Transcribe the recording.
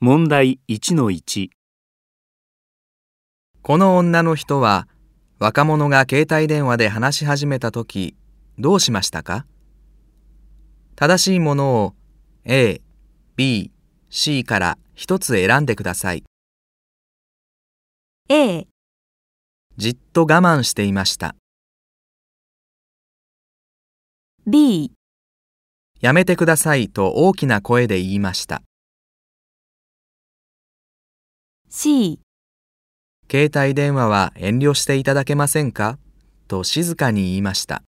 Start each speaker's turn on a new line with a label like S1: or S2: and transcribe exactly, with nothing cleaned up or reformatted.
S1: 問題 いちのいち。
S2: この女の人は若者が携帯電話で話し始めたときどうしましたか？正しいものを A、B、C から一つ選んでください。
S3: A、
S2: じっと我慢していました。
S3: B、
S2: やめてくださいと大きな声で言いました。
S3: C、
S2: 携帯電話は遠慮していただけませんかと静かに言いました。